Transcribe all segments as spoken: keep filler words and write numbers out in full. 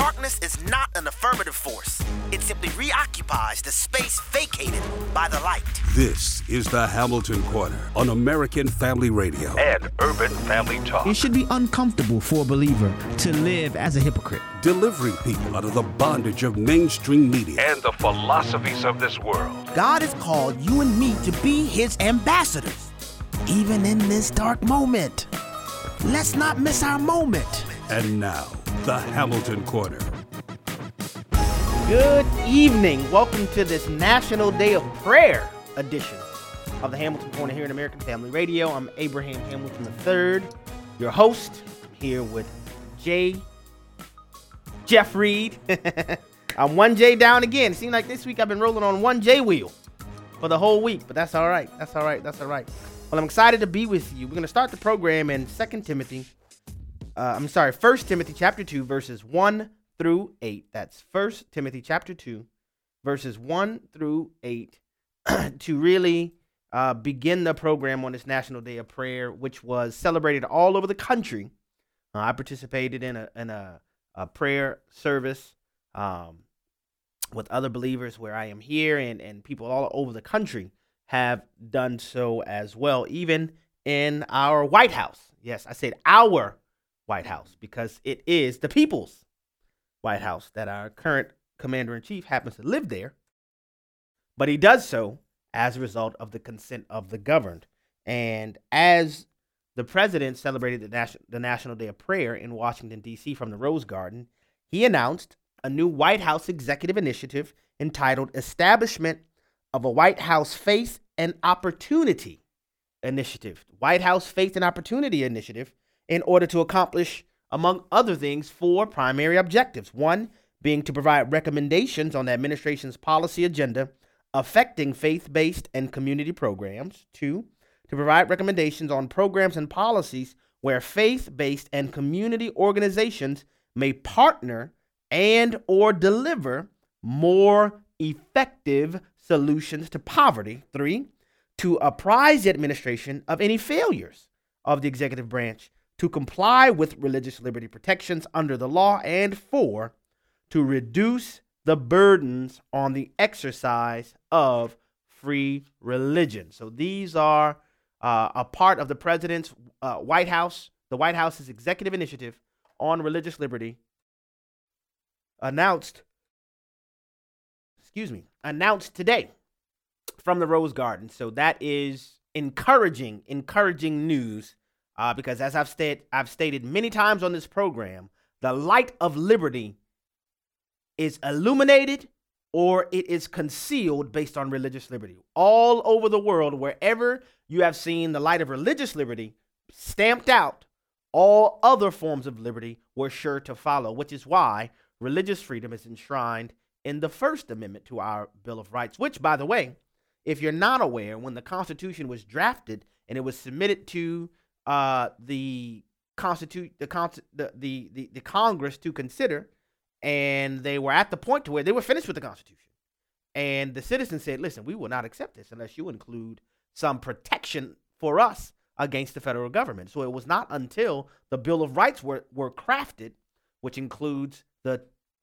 darkness is not an affirmative force. It simply reoccupies the space vacated by the light. This is the Hamilton Corner on American Family Radio and Urban Family Talk. It should be uncomfortable for a believer to live as a hypocrite. Delivering people out of the bondage of mainstream media and the philosophies of this world. God has called you and me to be his ambassadors, even in this dark moment. Let's not miss our moment. And now, the Hamilton Corner. Good evening. Welcome to this National Day of Prayer edition of the Hamilton Corner here in American Family Radio. I'm Abraham Hamilton the third, your host. I'm here with Jay, Jeff Reed. I'm one J down again. It seems like this week I've been rolling on one J wheel for the whole week, but that's all right. That's all right. That's all right. Well, I'm excited to be with you. We're going to start the program in Second Timothy. Uh, I'm sorry, First Timothy chapter two, verses one through eight. That's First Timothy chapter two, verses one through eight, to really uh, begin the program on this National Day of Prayer, which was celebrated all over the country. Uh, I participated in a in a, a prayer service um, with other believers where I am here, and, and people all over the country have done so as well, even in our White House. Yes, I said our White House because it is the people's White House that our current commander-in-chief happens to live there, but he does so as a result of the consent of the governed. And as the president celebrated the, Nas- the National Day of Prayer in Washington, D C from the Rose Garden, he announced a new White House executive initiative entitled Establishment of a White House Faith and Opportunity Initiative. White House Faith and Opportunity Initiative in order to accomplish, among other things, four primary objectives. One being to provide recommendations on the administration's policy agenda affecting faith-based and community programs. Two, to provide recommendations on programs and policies where faith-based and community organizations may partner and or deliver more effective solutions to poverty. Three, to apprise the administration of any failures of the executive branch to comply with religious liberty protections under the law. And four, to reduce the burdens on the exercise of free religion. So these are uh, a part of the president's uh, White House, the White House's executive initiative on religious liberty, announced, excuse me, announced today from the Rose Garden. So that is encouraging, encouraging news. Uh, because as I've stated, I've stated many times on this program, the light of liberty is illuminated or it is concealed based on religious liberty. All over the world, wherever you have seen the light of religious liberty stamped out, all other forms of liberty were sure to follow, which is why religious freedom is enshrined in the First Amendment to our Bill of Rights, which, by the way, if you're not aware, when the Constitution was drafted and it was submitted to Uh, the constitute the, the the the the Congress to consider, and they were at the point to where they were finished with the Constitution, and the citizens said, "Listen, we will not accept this unless you include some protection for us against the federal government." So it was not until the Bill of Rights were were crafted, which includes the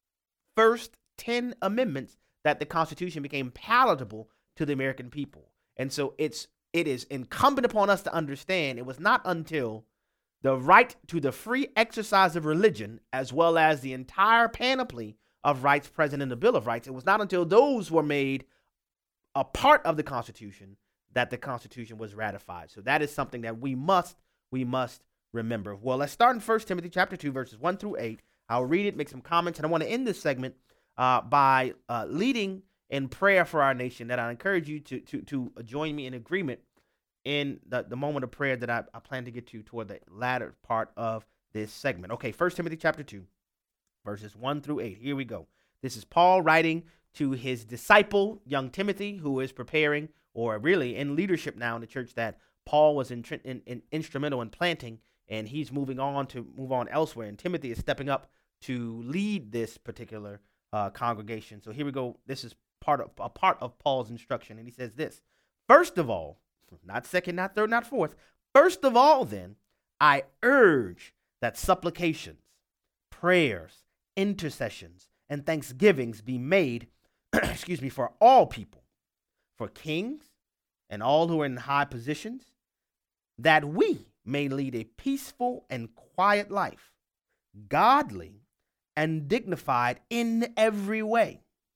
first ten amendments, that the Constitution became palatable to the American people. And so it's It is incumbent upon us to understand it was not until the right to the free exercise of religion, as well as the entire panoply of rights present in the Bill of Rights, it was not until those were made a part of the Constitution that the Constitution was ratified. So that is something that we must, we must remember. Well, let's start in First Timothy chapter two, verses one through eight. I'll read it, make some comments, and I want to end this segment uh, by uh, leading in prayer for our nation, that I encourage you to to to join me in agreement in the, the moment of prayer that I, I plan to get to toward the latter part of this segment. Okay, First Timothy chapter two, verses one through eight. Here we go. This is Paul writing to his disciple, young Timothy, who is preparing, or really in leadership now in the church that Paul was in, in, in instrumental in planting, and he's moving on to move on elsewhere. And Timothy is stepping up to lead this particular uh, congregation. So here we go. This is part of a part of Paul's instruction, and he says this: first of all, not second, not third, not fourth. First of all, then, I urge that supplications, prayers, intercessions, and thanksgivings be made, excuse me, for all people, for kings and all who are in high positions, that we may lead a peaceful and quiet life, godly and dignified in every way.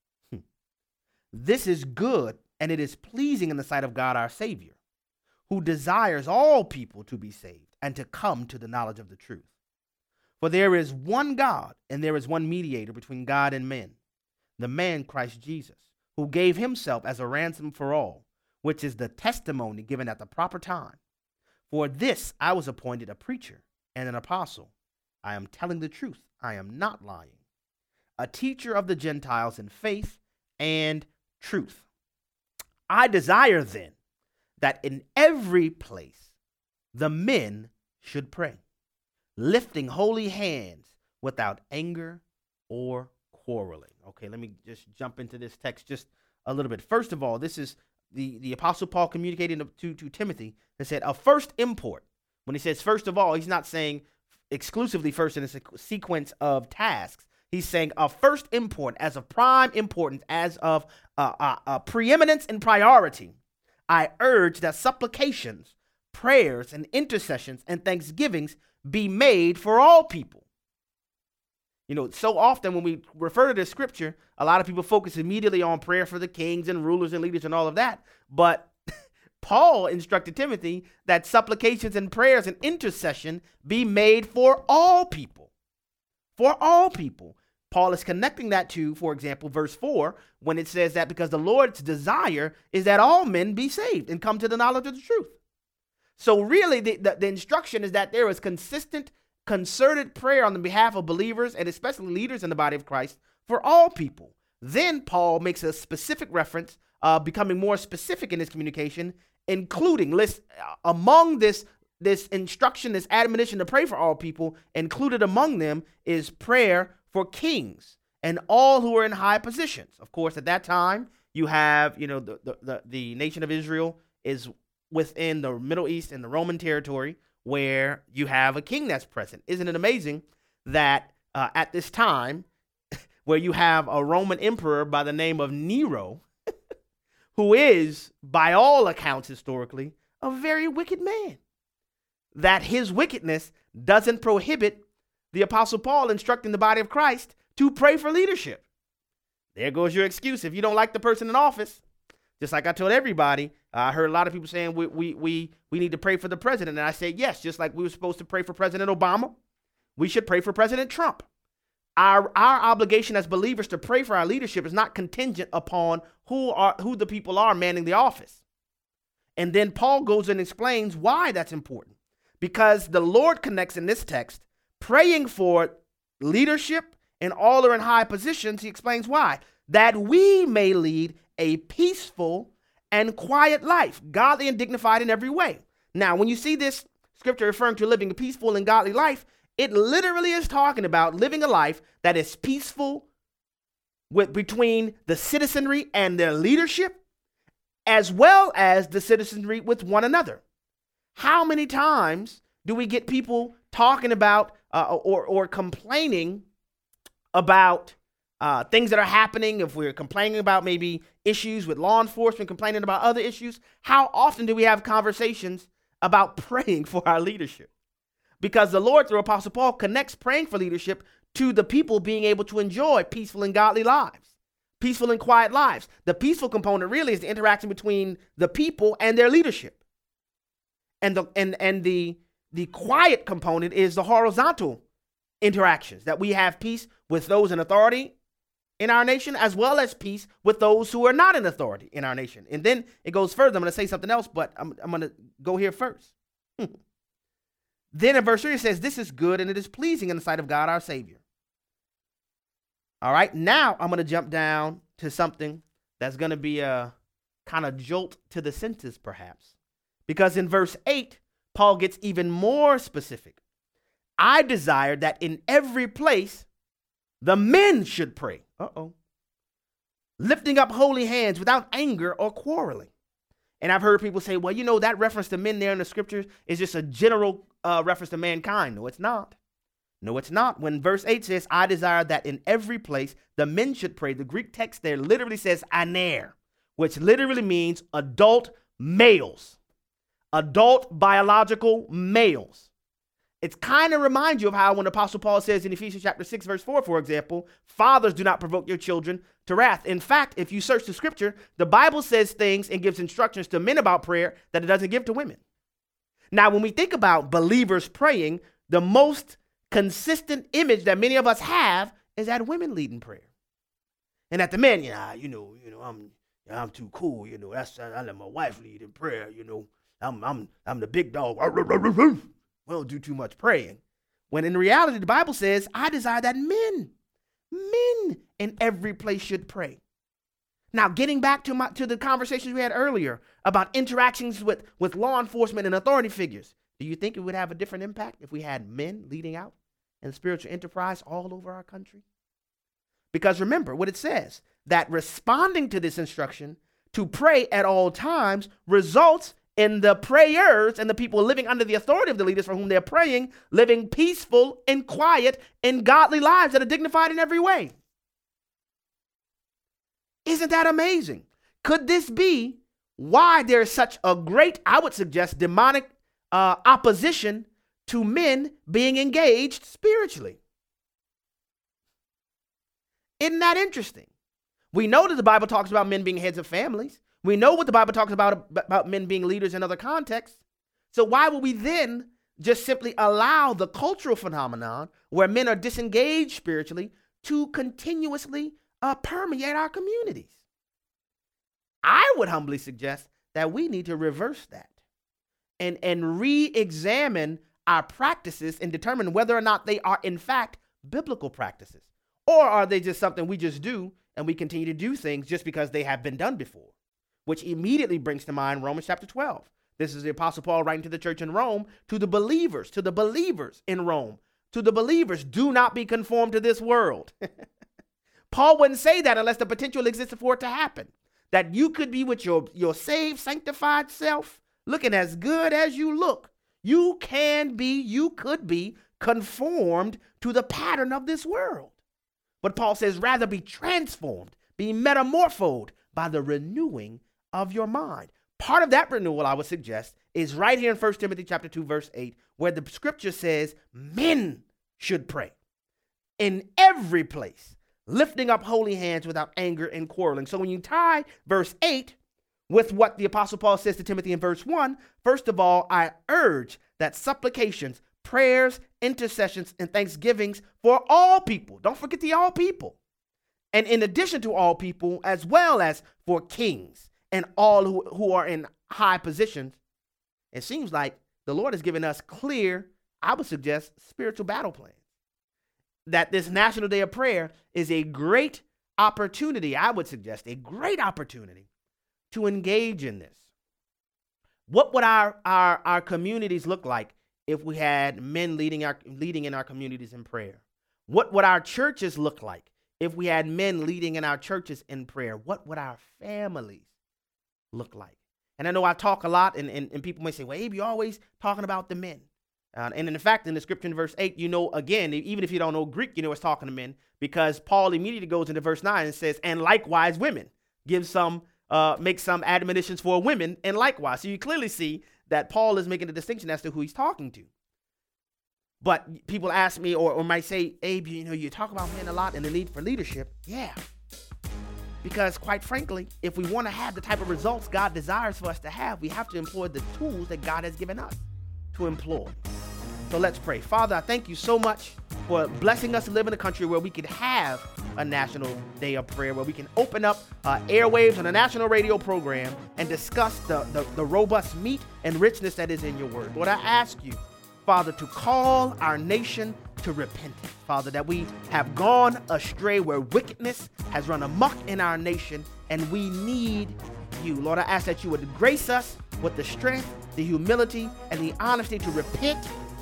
This is good, and it is pleasing in the sight of God our Savior, who desires all people to be saved and to come to the knowledge of the truth. For there is one God, and there is one mediator between God and men, the man Christ Jesus, who gave himself as a ransom for all, which is the testimony given at the proper time. For this I was appointed a preacher and an apostle. I am telling the truth. I am not lying. A teacher of the Gentiles in faith and truth. I desire then that in every place the men should pray, lifting holy hands without anger or quarreling. Okay, let me just jump into this text just a little bit. First of all, this is the, the Apostle Paul communicating to, to Timothy that said a first import. When he says first of all, he's not saying exclusively first in a sequ- sequence of tasks. He's saying of first import, as of prime importance, as of uh, uh, uh, preeminence and priority. I urge that supplications, prayers, and intercessions and thanksgivings be made for all people. You know, so often when we refer to this scripture, a lot of people focus immediately on prayer for the kings and rulers and leaders and all of that. But Paul instructed Timothy that supplications and prayers and intercession be made for all people. For all people. Paul is connecting that to, for example, verse four, when it says that because the Lord's desire is that all men be saved and come to the knowledge of the truth. So really, the, the, the instruction is that there is consistent, concerted prayer on the behalf of believers and especially leaders in the body of Christ for all people. Then Paul makes a specific reference, uh, becoming more specific in his communication, including list uh, among this this instruction, this admonition to pray for all people. Included among them is prayer for kings and all who are in high positions. Of course, at that time you have, you know, the the the, the nation of Israel is within the Middle East and the Roman territory, where you have a king that's present. Isn't it amazing that uh, at this time, where you have a Roman emperor by the name of Nero, who is, by all accounts historically, a very wicked man, that his wickedness doesn't prohibit the Apostle Paul instructing the body of Christ to pray for leadership? There goes your excuse. If you don't like the person in office, just like I told everybody, uh, I heard a lot of people saying we, we we we need to pray for the president. And I said, yes, just like we were supposed to pray for President Obama, we should pray for President Trump. Our our obligation as believers to pray for our leadership is not contingent upon who are who the people are manning the office. And then Paul goes and explains why that's important. Because the Lord connects in this text praying for leadership and all are in high positions. He explains why. That we may lead a peaceful and quiet life, godly and dignified in every way. Now, when you see this scripture referring to living a peaceful and godly life, it literally is talking about living a life that is peaceful with between the citizenry and their leadership, as well as the citizenry with one another. How many times do we get people talking about uh, or, or complaining about Uh, things that are happening? If we're complaining about maybe issues with law enforcement, complaining about other issues, how often do we have conversations about praying for our leadership? Because the Lord, through Apostle Paul, connects praying for leadership to the people being able to enjoy peaceful and godly lives, peaceful and quiet lives. The peaceful component really is the interaction between the people and their leadership. And the and and the the quiet component is the horizontal interactions, that we have peace with those in authority in our nation, as well as peace with those who are not in authority in our nation. And then it goes further. I'm going to say something else, but I'm, I'm going to go here first. Then in verse three, it says, this is good and it is pleasing in the sight of God, our Savior. All right. Now I'm going to jump down to something that's going to be a kind of jolt to the senses, perhaps, because in verse eight, Paul gets even more specific. I desire that in every place the men should pray. Uh-oh. Lifting up holy hands without anger or quarreling. And I've heard people say, well, you know, that reference to men there in the scriptures is just a general uh, reference to mankind. No, it's not. No, it's not. When verse eight says, I desire that in every place the men should pray, the Greek text there literally says aner, which literally means adult males, adult biological males. It kind of reminds you of how when Apostle Paul says in Ephesians chapter six, verse four, for example, fathers, do not provoke your children to wrath. In fact, if you search the scripture, the Bible says things and gives instructions to men about prayer that it doesn't give to women. Now, when we think about believers praying, the most consistent image that many of us have is that women leading prayer. And that the men, yeah, you know, you know, I'm I'm too cool, you know, that's I let my wife lead in prayer, you know. I'm I'm I'm the big dog. We don't do too much praying. When in reality, the Bible says, I desire that men, men in every place should pray. Now, getting back to my to the conversations we had earlier about interactions with, with law enforcement and authority figures, do you think it would have a different impact if we had men leading out in spiritual enterprise all over our country? Because remember what it says, that responding to this instruction to pray at all times results in the prayers and the people living under the authority of the leaders for whom they're praying, living peaceful and quiet and godly lives that are dignified in every way. Isn't that amazing? Could this be why there is such a great, I would suggest, demonic uh, opposition to men being engaged spiritually? Isn't that interesting? We know that the Bible talks about men being heads of families. We know what the Bible talks about, about men being leaders in other contexts. So why would we then just simply allow the cultural phenomenon where men are disengaged spiritually to continuously uh, permeate our communities? I would humbly suggest that we need to reverse that and, and re-examine our practices and determine whether or not they are in fact biblical practices, or are they just something we just do and we continue to do things just because they have been done before, which immediately brings to mind Romans chapter twelve. This is the Apostle Paul writing to the church in Rome, to the believers, to the believers in Rome, to the believers, do not be conformed to this world. Paul wouldn't say that unless the potential existed for it to happen. That you could be with your, your saved, sanctified self, looking as good as you look. You can be, you could be conformed to the pattern of this world. But Paul says, rather be transformed, be metamorphosed by the renewing of your mind. Part of that renewal, I would suggest, is right here in First Timothy chapter two, verse eight, where the scripture says men should pray in every place, lifting up holy hands without anger and quarreling. So when you tie verse eight with what the Apostle Paul says to Timothy in verse one, first of all, I urge that supplications, prayers, intercessions, and thanksgivings for all people. Don't forget the all people. And in addition to all people, as well as for kings and all who, who are in high positions. It seems like the Lord has given us clear, I would suggest, spiritual battle plans. That this National Day of Prayer is a great opportunity, I would suggest, a great opportunity to engage in this. What would our, our, our communities look like if we had men leading our leading in our communities in prayer? What would our churches look like if we had men leading in our churches in prayer? What would our families look like? And I know I talk a lot, and, and, and people may say, well, Abe, you're always talking about the men. Uh, and in fact, in the scripture in verse eight, you know, again, even if you don't know Greek, you know it's talking to men, because Paul immediately goes into verse nine and says, and likewise women, give some, uh, make some admonitions for women, and likewise. So you clearly see that Paul is making a distinction as to who he's talking to. But people ask me, or, or might say, Abe, you know, you talk about men a lot and the need for leadership. Yeah. Because quite frankly, if we want to have the type of results God desires for us to have, we have to employ the tools that God has given us to employ. So let's pray. Father, I thank you so much for blessing us to live in a country where we could have a National Day of Prayer, where we can open up uh, airwaves on a national radio program and discuss the, the, the robust meat and richness that is in your word. Lord, I ask you, Father, to call our nation to repentance, Father, that we have gone astray where wickedness has run amok in our nation, and we need you. Lord, I ask that you would grace us with the strength, the humility, and the honesty to repent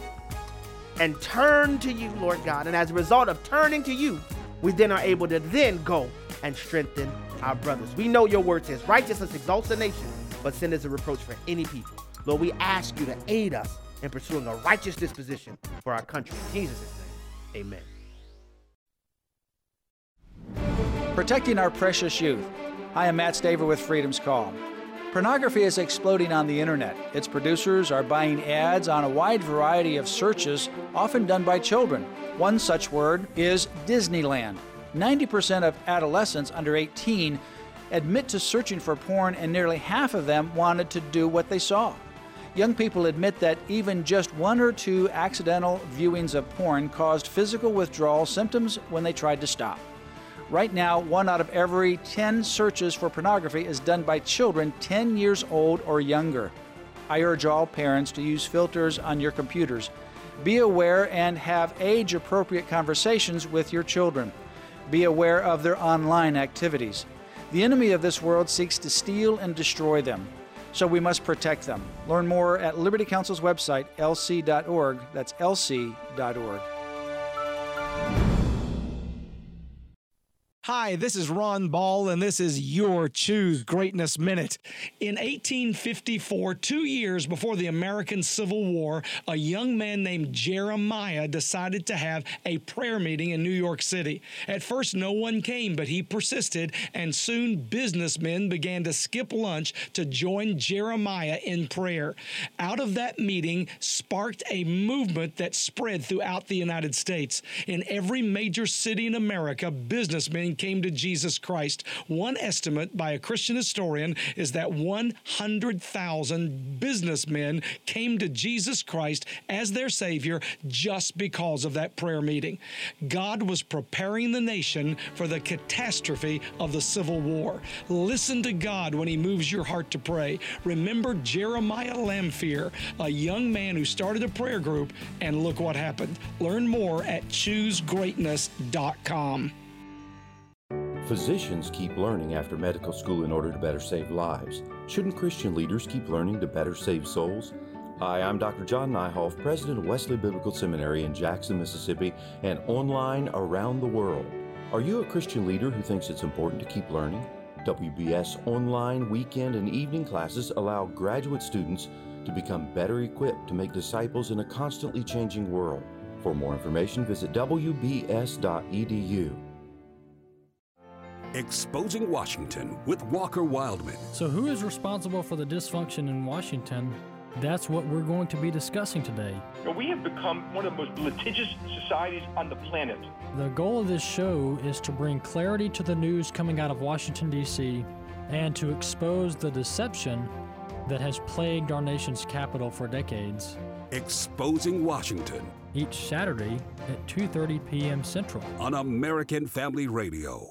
and turn to you, Lord God. And as a result of turning to you, we then are able to then go and strengthen our brothers. We know your word says righteousness exalts a nation, but sin is a reproach for any people. Lord, we ask you to aid us in pursuing a righteous disposition for our country. In Jesus' name. Amen. Protecting our precious youth. Hi, I'm Matt Staver with Freedom's Call. Pornography is exploding on the internet. Its producers are buying ads on a wide variety of searches, often done by children. One such word is Disneyland. ninety percent of adolescents under eighteen admit to searching for porn, and nearly half of them wanted to do what they saw. Young people admit that even just one or two accidental viewings of porn caused physical withdrawal symptoms when they tried to stop. Right now, one out of every ten searches for pornography is done by children ten years old or younger. I urge all parents to use filters on your computers. Be aware and have age-appropriate conversations with your children. Be aware of their online activities. The enemy of this world seeks to steal and destroy them, so we must protect them. Learn more at Liberty Counsel's website, L C dot org. That's L C dot org. Hi, this is Ron Ball, and this is your Choose Greatness Minute. In eighteen fifty-four, two years before the American Civil War, a young man named Jeremiah decided to have a prayer meeting in New York City. At first, no one came, but he persisted, and soon businessmen began to skip lunch to join Jeremiah in prayer. Out of that meeting sparked a movement that spread throughout the United States. In every major city in America, businessmen came to Jesus Christ. One estimate by a Christian historian is that one hundred thousand businessmen came to Jesus Christ as their Savior just because of that prayer meeting. God was preparing the nation for the catastrophe of the Civil War. Listen to God when He moves your heart to pray. Remember Jeremiah Lamphere, a young man who started a prayer group, and look what happened. Learn more at choose greatness dot com. Physicians keep learning after medical school in order to better save lives. Shouldn't Christian leaders keep learning to better save souls? Hi, I'm Doctor John Nyhoff, president of Wesley Biblical Seminary in Jackson, Mississippi, and online around the world. Are you a Christian leader who thinks it's important to keep learning? W B S online weekend and evening classes allow graduate students to become better equipped to make disciples in a constantly changing world. For more information, visit W B S dot E D U. Exposing Washington with Walker Wildman. So who is responsible for the dysfunction in Washington? That's what we're going to be discussing today. We have become one of the most litigious societies on the planet. The goal of this show is to bring clarity to the news coming out of Washington, D C, and to expose the deception that has plagued our nation's capital for decades. Exposing Washington. Each Saturday at two thirty p.m. Central. On American Family Radio.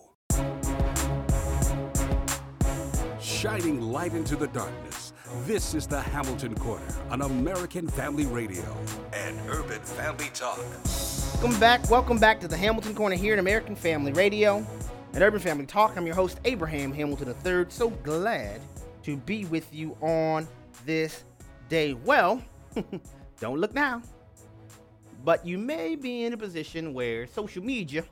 Shining light into the darkness. This is the Hamilton Corner on American Family Radio and Urban Family Talk. Welcome back. Welcome back to the Hamilton Corner here at American Family Radio and Urban Family Talk. I'm your host, Abraham Hamilton the third. So glad to be with you on this day. Well, don't look now, but you may be in a position where social media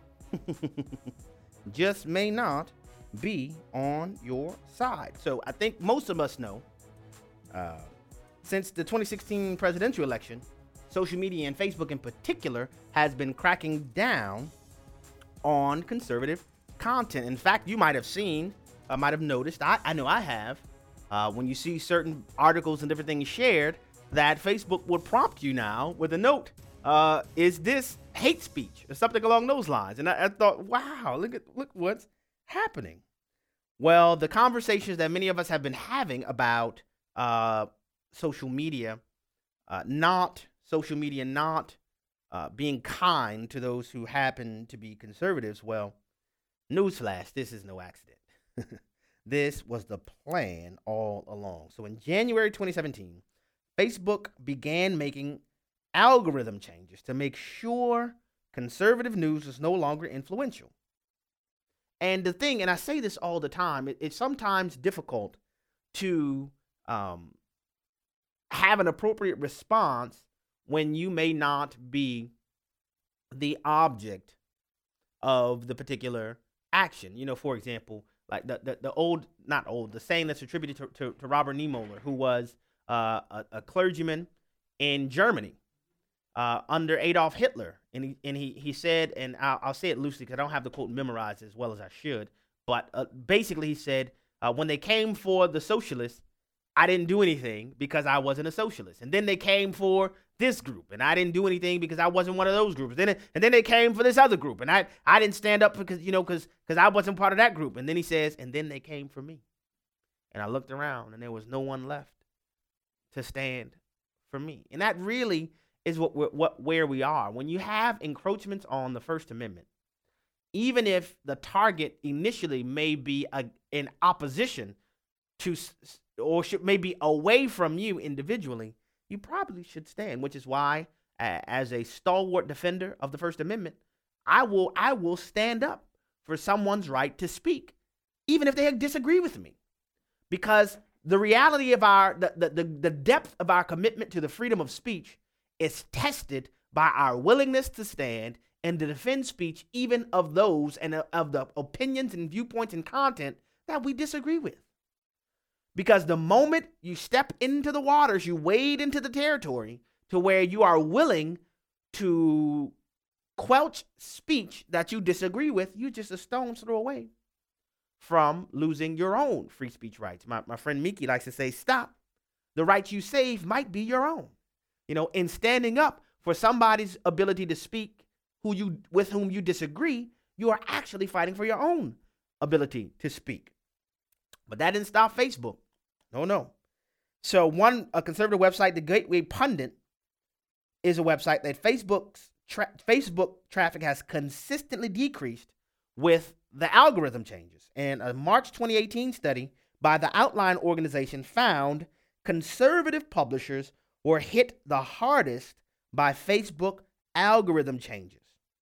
just may not be on your side. So I think most of us know, uh, since the twenty sixteen presidential election, social media and Facebook in particular has been cracking down on conservative content. In fact, you might have seen, uh, might have noticed, I, I know I have, uh, when you see certain articles and different things shared, that Facebook would prompt you now with a note, uh, is this hate speech or something along those lines? And I, I thought, wow, look at look what's happening. Well, the conversations that many of us have been having about uh, social media, uh, not social media, not uh, being kind to those who happen to be conservatives. Well, newsflash, this is no accident. This was the plan all along. So in January twenty seventeen, Facebook began making algorithm changes to make sure conservative news was no longer influential. And the thing, and I say this all the time, it, it's sometimes difficult to um, have an appropriate response when you may not be the object of the particular action. You know, for example, like the the, the old, not old, the saying that's attributed to, to, to Robert Niemöller, who was uh, a, a clergyman in Germany. uh, under Adolf Hitler. And he, and he, he said, and I'll, I'll say it loosely because I don't have the quote memorized as well as I should, but uh, basically he said, uh, when they came for the socialists, I didn't do anything because I wasn't a socialist. And then they came for this group, and I didn't do anything because I wasn't one of those groups. Then, and then they came for this other group, and I, I didn't stand up because, you know, because because I wasn't part of that group. And then he says, and then they came for me. And I looked around, and there was no one left to stand for me. And that really is what, what, what where we are. When you have encroachments on the First Amendment, even if the target initially may be a, in opposition to or should maybe away from you individually, you probably should stand, which is why, uh, as a stalwart defender of the First Amendment, I will I will stand up for someone's right to speak, even if they disagree with me. Because the reality of our, the, the, the, the depth of our commitment to the freedom of speech is tested by our willingness to stand and to defend speech, even of those and of the opinions and viewpoints and content that we disagree with. Because the moment you step into the waters, you wade into the territory to where you are willing to quelch speech that you disagree with, you're just a stone's throw away from losing your own free speech rights. My, my friend Miki likes to say, stop. The rights you save might be your own. You know, in standing up for somebody's ability to speak who you with whom you disagree, you are actually fighting for your own ability to speak. But that didn't stop Facebook. No, no. So one, a conservative website, the Gateway Pundit, is a website that Facebook's tra- Facebook traffic has consistently decreased with the algorithm changes. And a March twenty eighteen study by the Outline organization found conservative publishers were hit the hardest by Facebook algorithm changes.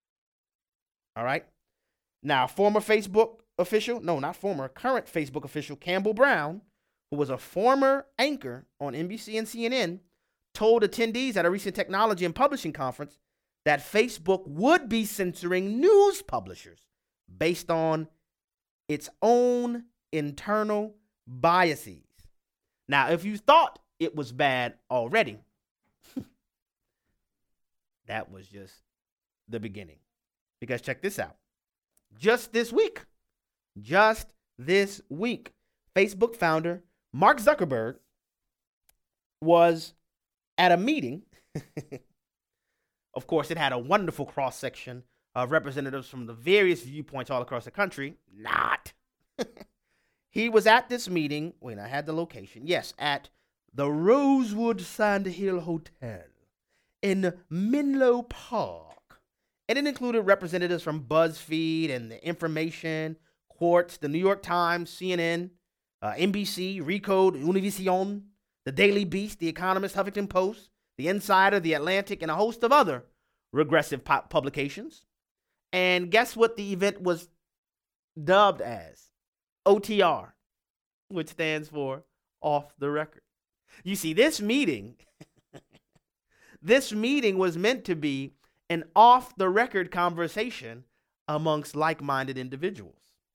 All right. Now, former Facebook official, no, not former, current Facebook official Campbell Brown, who was a former anchor on N B C and C N N, told attendees at a recent technology and publishing conference that Facebook would be censoring news publishers based on its own internal biases. Now, if you thought it was bad already, that was just the beginning. Because check this out. Just this week, just this week, Facebook founder Mark Zuckerberg was at a meeting. Of course, it had a wonderful cross-section of representatives from the various viewpoints all across the country. Not. He was at this meeting. Wait, I had the location. Yes, at the Rosewood Sand Hill Hotel in Menlo Park. And it included representatives from BuzzFeed and The Information, Quartz, the New York Times, C N N, uh, N B C, Recode, Univision, The Daily Beast, The Economist, Huffington Post, The Insider, The Atlantic, and a host of other regressive pu- publications. And guess what the event was dubbed as? O T R, which stands for off the record. You see, this meeting, this meeting was meant to be an off the record conversation amongst like-minded individuals.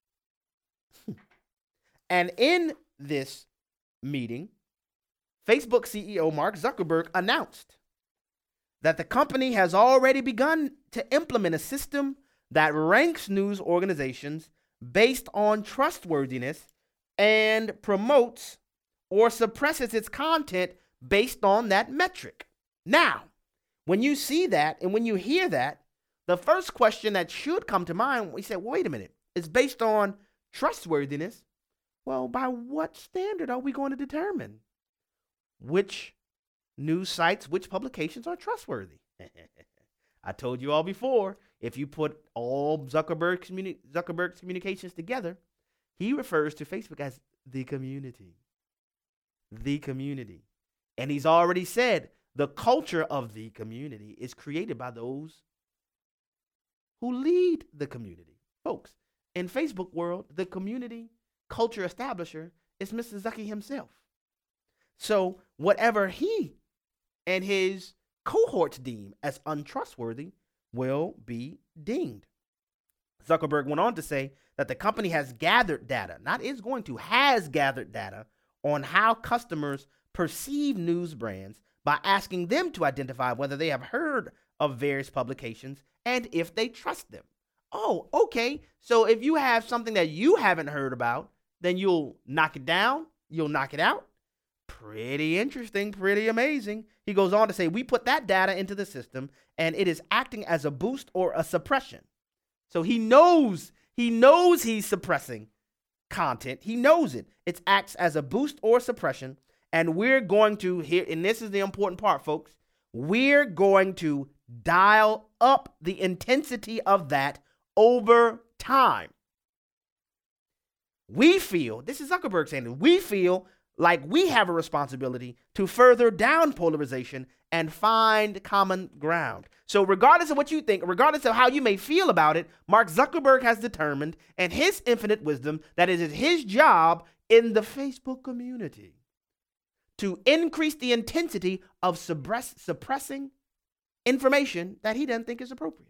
And in this meeting, Facebook C E O Mark Zuckerberg announced that the company has already begun to implement a system that ranks news organizations based on trustworthiness and promotes or suppresses its content based on that metric. Now, when you see that and when you hear that, the first question that should come to mind, we say, wait a minute, it's based on trustworthiness. Well, by what standard are we going to determine which news sites, which publications are trustworthy? I told you all before, if you put all Zuckerberg's, communi- Zuckerberg's communications together, he refers to Facebook as the community. The community. And he's already said the culture of the community is created by those who lead the community. Folks, in Facebook world, the community culture establisher is Mister Zucky himself. So whatever he and his cohorts deem as untrustworthy will be deemed. Zuckerberg went on to say that the company has gathered data, not is going to, has gathered data on how customers perceive news brands by asking them to identify whether they have heard of various publications and if they trust them. Oh, okay. So if you have something that you haven't heard about, then you'll knock it down, you'll knock it out. Pretty interesting, pretty amazing. He goes on to say, we put that data into the system and it is acting as a boost or a suppression. So he knows, he knows he's suppressing content. He knows it. It acts as a boost or suppression. And we're going to here, and this is the important part, folks. We're going to dial up the intensity of that over time. We feel, this is Zuckerberg saying it, we feel like we have a responsibility to further down polarization and find common ground. So regardless of what you think, regardless of how you may feel about it, Mark Zuckerberg has determined in his infinite wisdom that it is his job in the Facebook community to increase the intensity of suppress, suppressing information that he doesn't think is appropriate.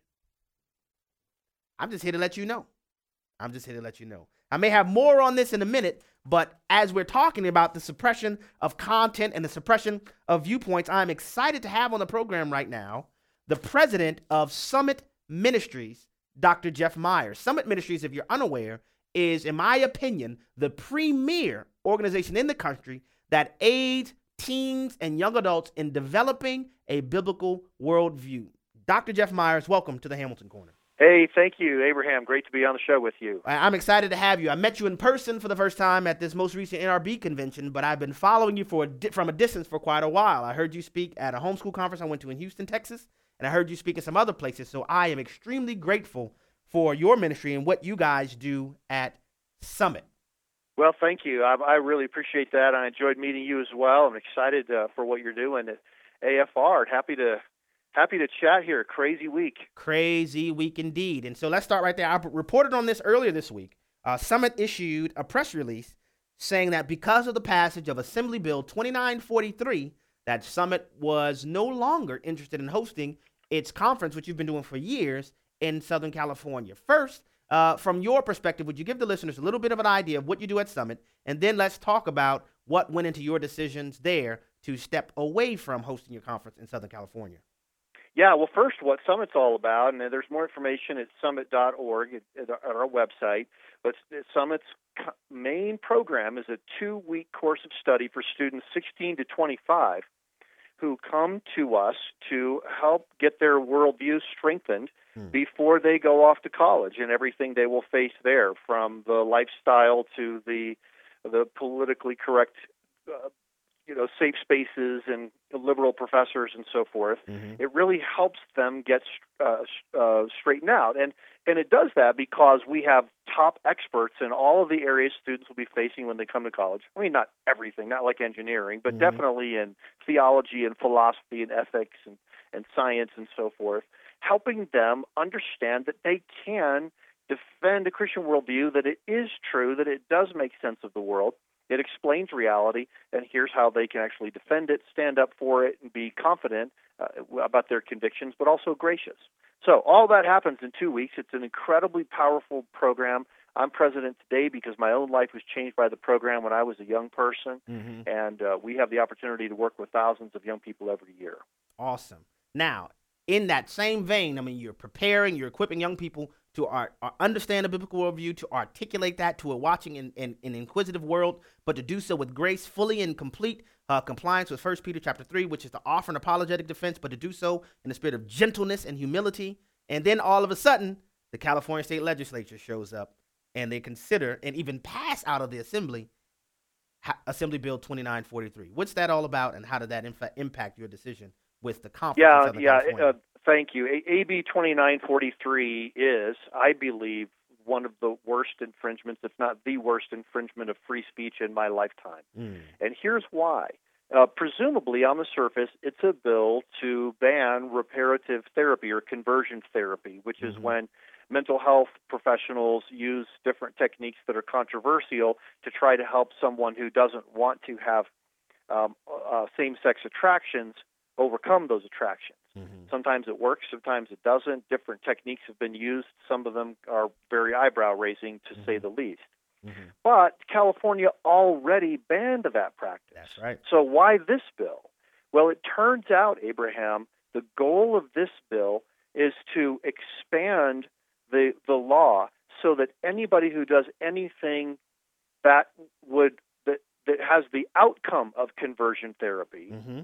I'm just here to let you know. I'm just here to let you know. I may have more on this in a minute, but as we're talking about the suppression of content and the suppression of viewpoints, I'm excited to have on the program right now the president of Summit Ministries, Doctor Jeff Myers. Summit Ministries, if you're unaware, is, in my opinion, the premier organization in the country that aids teens and young adults in developing a biblical worldview. Doctor Jeff Myers, welcome to the Hamilton Corner. Hey, thank you, Abraham. Great to be on the show with you. I'm excited to have you. I met you in person for the first time at this most recent N R B convention, but I've been following you for a di- from a distance for quite a while. I heard you speak at a homeschool conference I went to in Houston, Texas, and I heard you speak in some other places, so I am extremely grateful for your ministry and what you guys do at Summit. Well, thank you. I, I really appreciate that. I enjoyed meeting you as well. I'm excited uh, for what you're doing at A F R. Happy to Happy to chat here. Crazy week. Crazy week indeed. And so let's start right there. I reported on this earlier this week. Uh, Summit issued a press release saying that because of the passage of Assembly Bill twenty-nine forty-three, that Summit was no longer interested in hosting its conference, which you've been doing for years, in Southern California. First, uh, from your perspective, would you give the listeners a little bit of an idea of what you do at Summit? And then let's talk about what went into your decisions there to step away from hosting your conference in Southern California. Yeah, well, first, what Summit's all about, and there's more information at summit dot org at our website, but Summit's main program is a two-week course of study for students sixteen to twenty-five who come to us to help get their worldview strengthened hmm. before they go off to college and everything they will face there, from the lifestyle to the the politically correct uh, you know, safe spaces and liberal professors and so forth. Mm-hmm. It really helps them get uh, uh, straightened out. And and it does that because we have top experts in all of the areas students will be facing when they come to college. I mean, not everything, not like engineering, but mm-hmm. definitely in theology and philosophy and ethics and, and science and so forth, helping them understand that they can defend a Christian worldview, that it is true, that it does make sense of the world. It explains reality, and here's how they can actually defend it, stand up for it, and be confident uh, about their convictions, but also gracious. So all that happens in two weeks. It's an incredibly powerful program. I'm president today because my own life was changed by the program when I was a young person, mm-hmm. and uh, we have the opportunity to work with thousands of young people every year. Awesome. Now, in that same vein, I mean, you're preparing, you're equipping young people to art, uh, understand a biblical worldview, to articulate that to a watching and, and, and inquisitive world, but to do so with grace, fully and complete uh, compliance with First Peter chapter three, which is to offer an apologetic defense, but to do so in the spirit of gentleness and humility. And then all of a sudden, the California State Legislature shows up, and they consider and even pass out of the Assembly ha- Assembly Bill twenty-nine forty-three. What's that all about, and how did that inf- impact your decision with the conference? Yeah, yeah. Uh, thank you. A B twenty-nine forty-three is, I believe, one of the worst infringements, if not the worst infringement of free speech in my lifetime. Mm. And here's why. Uh, presumably, on the surface, it's a bill to ban reparative therapy or conversion therapy, which mm-hmm. is when mental health professionals use different techniques that are controversial to try to help someone who doesn't want to have um, uh, same-sex attractions overcome those attractions. Mm-hmm. Sometimes it works, sometimes it doesn't. Different techniques have been used. Some of them are very eyebrow-raising, to mm-hmm. say the least. Mm-hmm. But California already banned that practice. That's right. So why this bill? Well, it turns out, Abraham, the goal of this bill is to expand the the law so that anybody who does anything that would that, that has the outcome of conversion therapy Mm-hmm.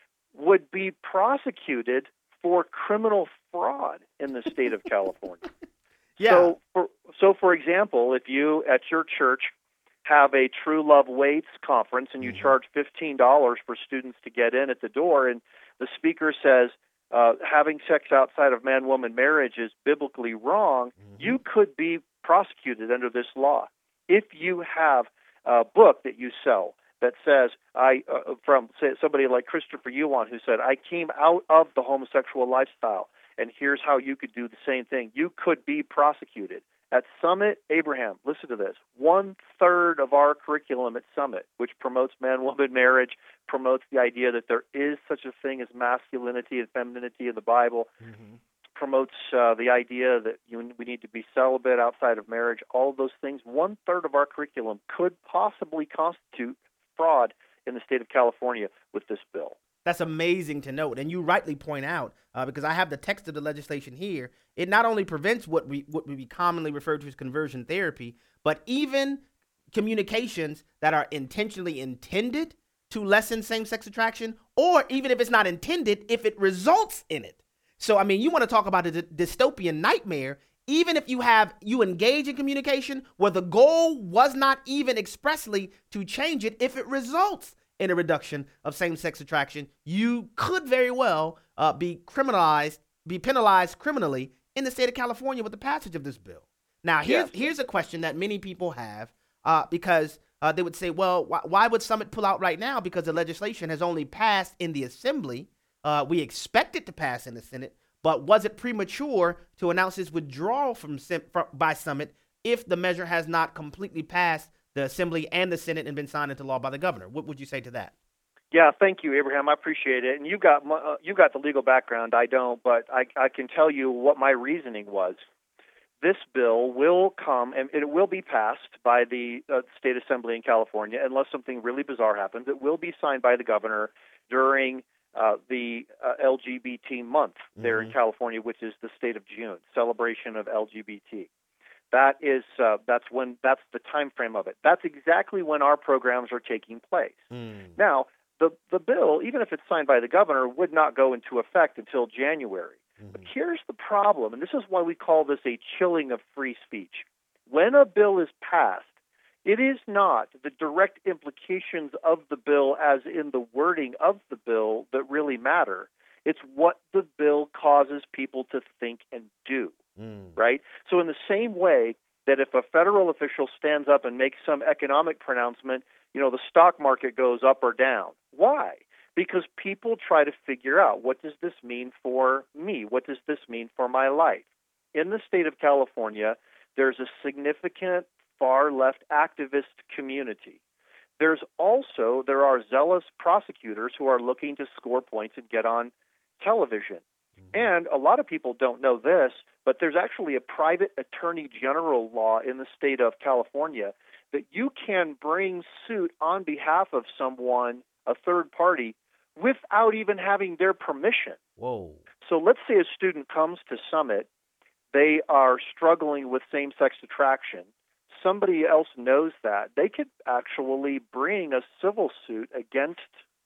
would be prosecuted for criminal fraud in the state of California. Yeah. So, for, so for example, if you at your church have a True Love Waits conference and you Mm-hmm. charge fifteen dollars for students to get in at the door, and the speaker says uh, having sex outside of man-woman marriage is biblically wrong, Mm-hmm. you could be prosecuted under this law. If you have a book that you sell that says, I uh, from say, somebody like Christopher Yuan, who said, I came out of the homosexual lifestyle, and here's how you could do the same thing, you could be prosecuted. At Summit, Abraham, listen to this, one-third of our curriculum at Summit, which promotes man-woman marriage, promotes the idea that there is such a thing as masculinity and femininity in the Bible, Mm-hmm. promotes uh, the idea that you, we need to be celibate outside of marriage, all of those things, one-third of our curriculum could possibly constitute fraud in the state of California with this bill. That's amazing to note, and you rightly point out, uh, because I have the text of the legislation here. It not only prevents what we what would be commonly referred to as conversion therapy, but even communications that are intentionally intended to lessen same-sex attraction, or even if it's not intended, if it results in it. So, I mean, you want to talk about a dy- dystopian nightmare. Even if you have you engage in communication where the goal was not even expressly to change it, if it results in a reduction of same-sex attraction, you could very well uh, be criminalized, be penalized criminally in the state of California with the passage of this bill. Now, here's Yes. here's a question that many people have uh, because uh, they would say, well, why, why would Summit pull out right now? Because the legislation has only passed in the Assembly. Uh, we expect it to pass in the Senate, but was it premature to announce its withdrawal from, from by Summit if the measure has not completely passed the Assembly and the Senate and been signed into law by the governor? What would you say to that? Yeah, thank you, Abraham. I appreciate it. And you got uh, you got the legal background. I don't, but I, I can tell you what my reasoning was. This bill will come, and it will be passed by the uh, state assembly in California, unless something really bizarre happens. It will be signed by the governor during uh, the uh, L G B T month there Mm-hmm. in California, which is the state of June, celebration of L G B T. That is uh, that's when that's the time frame of it. That's exactly when our programs are taking place. Mm. Now, the the bill, even if it's signed by the governor, would not go into effect until January. Mm-hmm. But here's the problem, and this is why we call this a chilling of free speech. When a bill is passed, it is not the direct implications of the bill as in the wording of the bill that really matter. It's what the bill causes people to think and do, Mm. right? So in the same way that if a federal official stands up and makes some economic pronouncement, you know, the stock market goes up or down. Why? Because people try to figure out, what does this mean for me? What does this mean for my life? In the state of California, there's a significant far-left activist community. There's also, there are zealous prosecutors who are looking to score points and get on television. And a lot of people don't know this, but there's actually a private attorney general law in the state of California that you can bring suit on behalf of someone, a third party, without even having their permission. Whoa. So let's say a student comes to Summit, they are struggling with same-sex attraction. Somebody else knows that. They could actually bring a civil suit against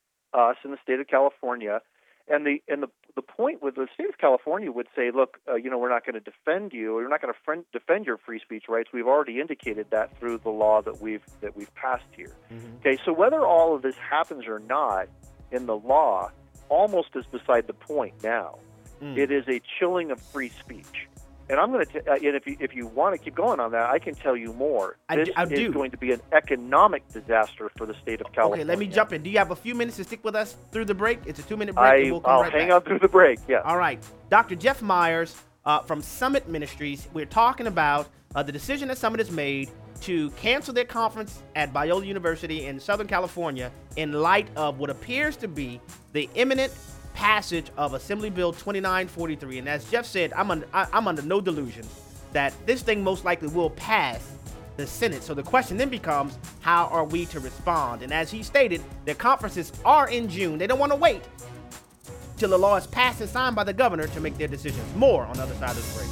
us in the state of California. And the and the the point with the state of California would say, look, uh, you know, we're not going to defend you. We're not going to defend your free speech rights. We've already indicated that through the law that we've that we've passed here. Mm-hmm. Okay, so whether all of this happens or not in the law almost is beside the point now. Mm. It is a chilling of free speech. And I'm going to, uh, and if you if you want to keep going on that, I can tell you more. I This do- I is do. going to be an economic disaster for the state of California. Okay, let me jump in. Do you have a few minutes to stick with us through the break? It's a two-minute break, I, and we'll come I'll right hang back. out through the break. Yeah. All right. Doctor Jeff Myers uh, from Summit Ministries. We're talking about uh, the decision that Summit has made to cancel their conference at Biola University in Southern California in light of what appears to be the imminent passage of Assembly Bill twenty-nine forty-three. And as Jeff said, I'm under, I, I'm under no delusion that this thing most likely will pass the Senate. So the question then becomes, How are we to respond? And as he stated, their conferences are in June. They don't want to wait till the law is passed and signed by the governor to make their decisions. More on the other side of the break.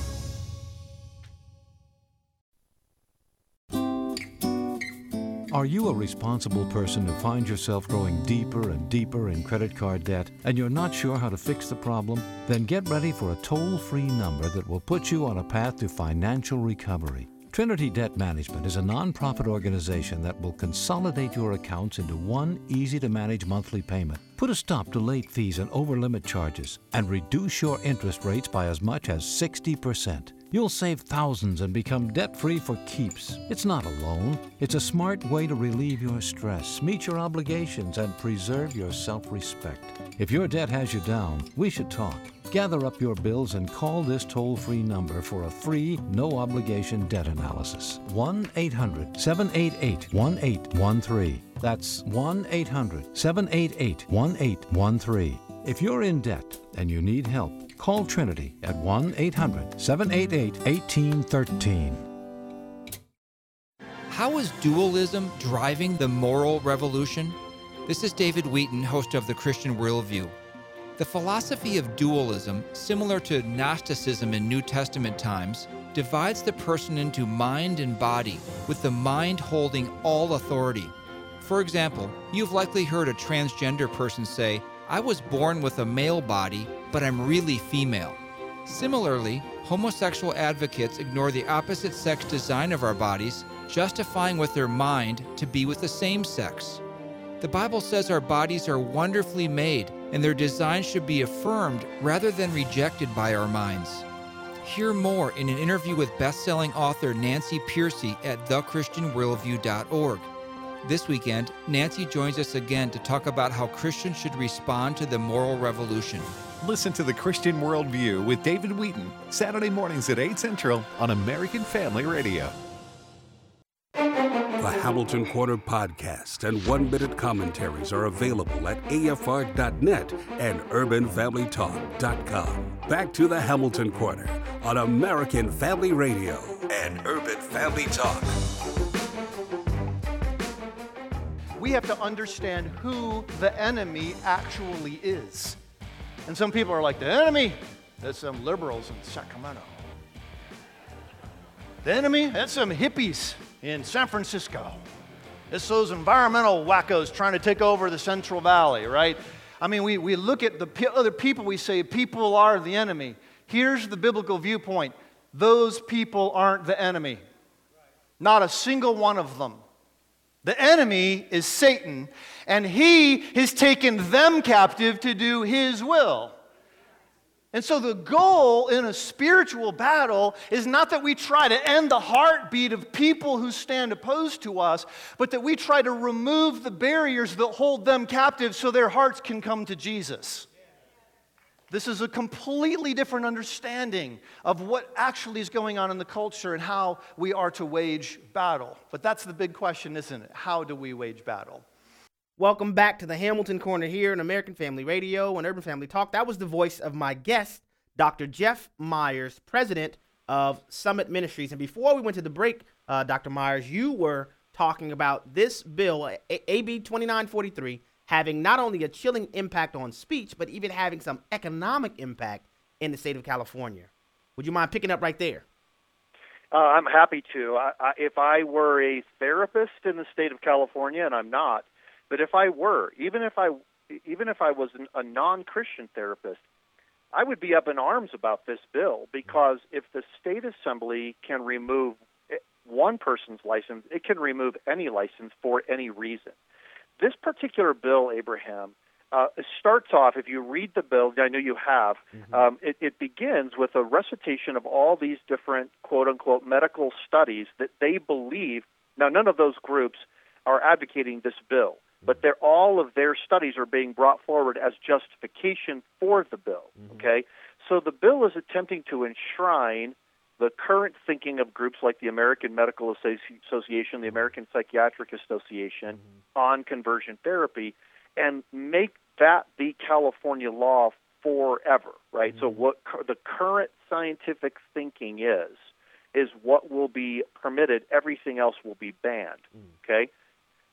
Are you a responsible person who finds yourself growing deeper and deeper in credit card debt and you're not sure how to fix the problem? Then get ready for a toll-free number that will put you on a path to financial recovery. Trinity Debt Management is a nonprofit organization that will consolidate your accounts into one easy-to-manage monthly payment, put a stop to late fees and over-limit charges, and reduce your interest rates by as much as sixty percent. You'll save thousands and become debt-free for keeps. It's not a loan. It's a smart way to relieve your stress, meet your obligations, and preserve your self-respect. If your debt has you down, we should talk. Gather up your bills and call this toll-free number for a free, no-obligation debt analysis. one eight hundred seven eight eight one eight one three. That's one eight hundred seven eight eight one eight one three. If you're in debt and you need help, call Trinity at one eight hundred seven eight eight one eight one three. How is dualism driving the moral revolution? This is David Wheaton, host of The Christian Worldview. The philosophy of dualism, similar to Gnosticism in New Testament times, divides the person into mind and body, with the mind holding all authority. For example, you've likely heard a transgender person say, "I was born with a male body, but I'm really female." Similarly, homosexual advocates ignore the opposite sex design of our bodies, justifying with their mind to be with the same sex. The Bible says our bodies are wonderfully made, and their design should be affirmed rather than rejected by our minds. Hear more in an interview with best-selling author Nancy Pearcey at the christian worldview dot org. This weekend, Nancy joins us again to talk about how Christians should respond to the moral revolution. Listen to The Christian Worldview with David Wheaton, Saturday mornings at eight Central on American Family Radio. The Hamilton Corner podcast and one-minute commentaries are available at A F R dot net and urban family talk dot com. Back to the Hamilton Corner on American Family Radio and Urban Family Talk. We have to understand who the enemy actually is. And some people are like, the enemy? That's some liberals in Sacramento. The enemy? That's some hippies in San Francisco. It's those environmental wackos trying to take over the Central Valley, right? I mean, we, we look at the p- other people, we say people are the enemy. Here's the biblical viewpoint. Those people aren't the enemy. Not a single one of them. The enemy is Satan, and he has taken them captive to do his will. And so the goal in a spiritual battle is not that we try to end the heartbeat of people who stand opposed to us, but that we try to remove the barriers that hold them captive so their hearts can come to Jesus. This is a completely different understanding of what actually is going on in the culture and how we are to wage battle. But that's the big question, isn't it? How do we wage battle? Welcome back to the Hamilton Corner here in American Family Radio and Urban Family Talk. That was the voice of my guest, Doctor Jeff Myers, president of Summit Ministries. And before we went to the break, uh, Doctor Myers, you were talking about this bill, A B twenty-nine forty-three, having not only a chilling impact on speech, but even having some economic impact in the state of California. Would you mind picking up right there? Uh, I'm happy to. I, I, if I were a therapist in the state of California, and I'm not, but if I were, even if I, even if I was an, a non-Christian therapist, I would be up in arms about this bill, because if the state assembly can remove one person's license, it can remove any license for any reason. This particular bill, Abraham, uh, starts off, if you read the bill, I know you have, mm-hmm. um, it, it begins with a recitation of all these different, quote-unquote, medical studies that they believe. Now, none of those groups are advocating this bill, mm-hmm. but they're, all of their studies are being brought forward as justification for the bill, mm-hmm. okay? So the bill is attempting to enshrine the current thinking of groups like the American Medical Association, the American Psychiatric Association, mm-hmm. on conversion therapy, and make that the California law forever, right? Mm-hmm. So what cu- the current scientific thinking is, is what will be permitted. Everything else will be banned, mm-hmm. okay?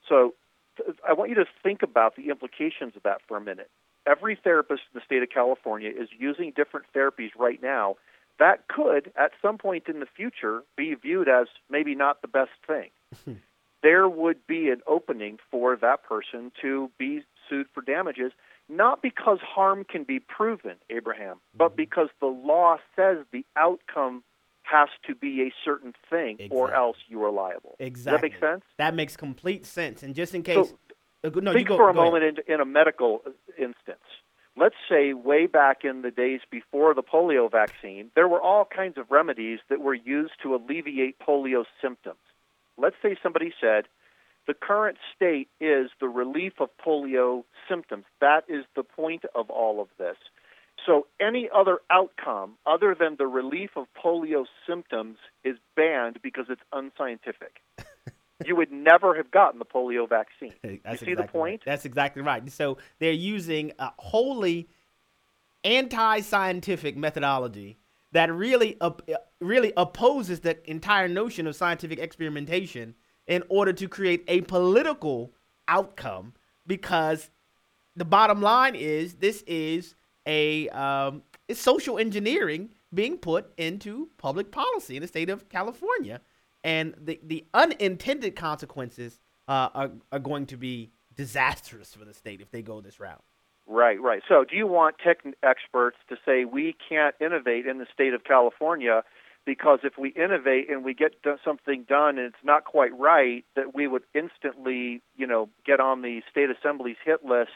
So th- I want you to think about the implications of that for a minute. Every therapist in the state of California is using different therapies right now that could, at some point in the future, be viewed as maybe not the best thing. There would be an opening for that person to be sued for damages, not because harm can be proven, Abraham, but because the law says the outcome has to be a certain thing, exactly. or else you are liable. Exactly. Does that make sense? That makes complete sense. And just in case, So, uh, no, think you go, for a go moment in, in a medical instance. Let's say way back in the days before the polio vaccine, there were all kinds of remedies that were used to alleviate polio symptoms. Let's say somebody said, the current state is the relief of polio symptoms. That is the point of all of this. So any other outcome other than the relief of polio symptoms is banned because it's unscientific. You would never have gotten the polio vaccine. That's you see exactly the point? Right. That's exactly right. So they're using a wholly anti-scientific methodology that really, uh, really opposes the entire notion of scientific experimentation in order to create a political outcome, because the bottom line is this is a um, it's social engineering being put into public policy in the state of California. And the, the unintended consequences uh, are, are going to be disastrous for the state if they go this route. Right, right. So do you want tech experts to say we can't innovate in the state of California because if we innovate and we get do- something done and it's not quite right, that we would instantly, you know, get on the state assembly's hit list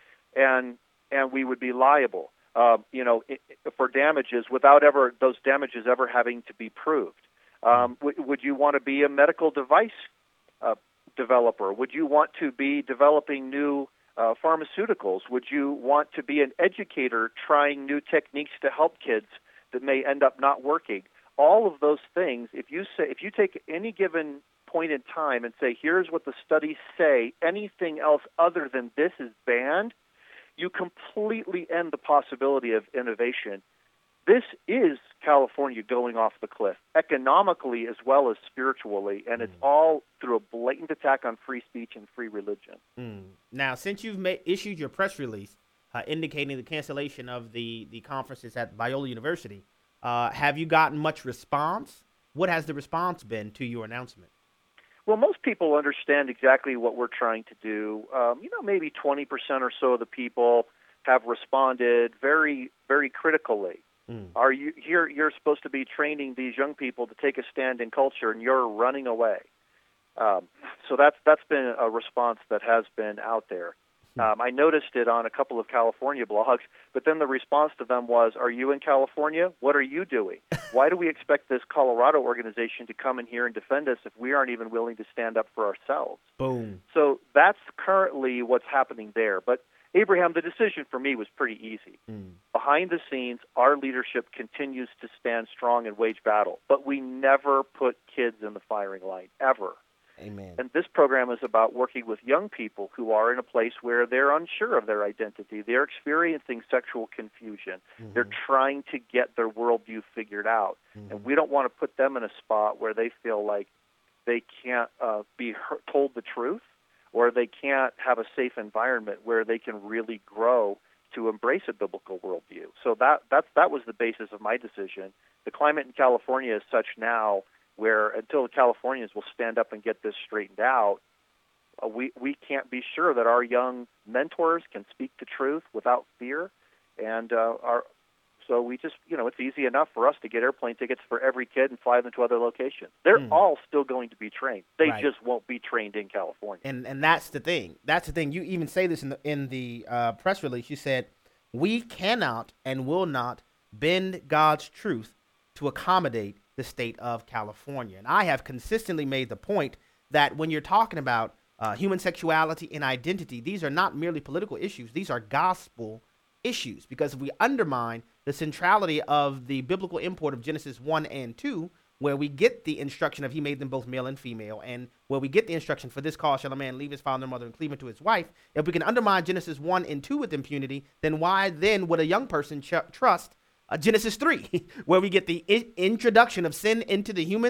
and and we would be liable, uh, you know, I- for damages without ever those damages ever having to be proved? Um, w- would you want to be a medical device uh, developer? Would you want to be developing new uh, pharmaceuticals? Would you want to be an educator trying new techniques to help kids that may end up not working? All of those things, if you say, if you take any given point in time and say, here's what the studies say, anything else other than this is banned, you completely end the possibility of innovation. This is California going off the cliff, economically as well as spiritually, and it's all through a blatant attack on free speech and free religion. Mm. Now, since you've ma- issued your press release uh, indicating the cancellation of the, the conferences at Biola University, uh, have you gotten much response? What has the response been to your announcement? Well, most people understand exactly what we're trying to do. Um, you know, maybe twenty percent or so of the people have responded very, very critically. Mm. Are you here? You're supposed to be training these young people to take a stand in culture, and you're running away. Um, so that's that's been a response that has been out there. Um, I noticed it on a couple of California blogs, but then the response to them was, "Are you in California? What are you doing? Why do we expect this Colorado organization to come in here and defend us if we aren't even willing to stand up for ourselves?" Boom. So that's currently what's happening there. But Abraham, the decision for me was pretty easy. Mm. Behind the scenes, our leadership continues to stand strong and wage battle, but we never put kids in the firing line, ever. Amen. And this program is about working with young people who are in a place where they're unsure of their identity. They're experiencing sexual confusion. Mm-hmm. They're trying to get their worldview figured out. Mm-hmm. And we don't want to put them in a spot where they feel like they can't uh, be heard, told the truth, or they can't have a safe environment where they can really grow to embrace a biblical worldview. So that that's, that was the basis of my decision. The climate in California is such now where until the Californians will stand up and get this straightened out, uh, we, we can't be sure that our young mentors can speak the truth without fear. And uh, our so we just, you know, it's easy enough for us to get airplane tickets for every kid and fly them to other locations. They're mm. all still going to be trained. They right. just won't be trained in California. And and that's the thing. That's the thing. You even say this in the, in the uh, press release. You said, we cannot and will not bend God's truth to accommodate the state of California. And I have consistently made the point that when you're talking about uh, human sexuality and identity, these are not merely political issues. These are gospel issues, because if we undermine the centrality of the biblical import of Genesis one and two, where we get the instruction of he made them both male and female, and where we get the instruction, for this cause shall a man leave his father and mother and cleave unto his wife, if we can undermine Genesis one and two with impunity, then why then would a young person ch- trust Uh, Genesis three, where we get the I- introduction of sin into the human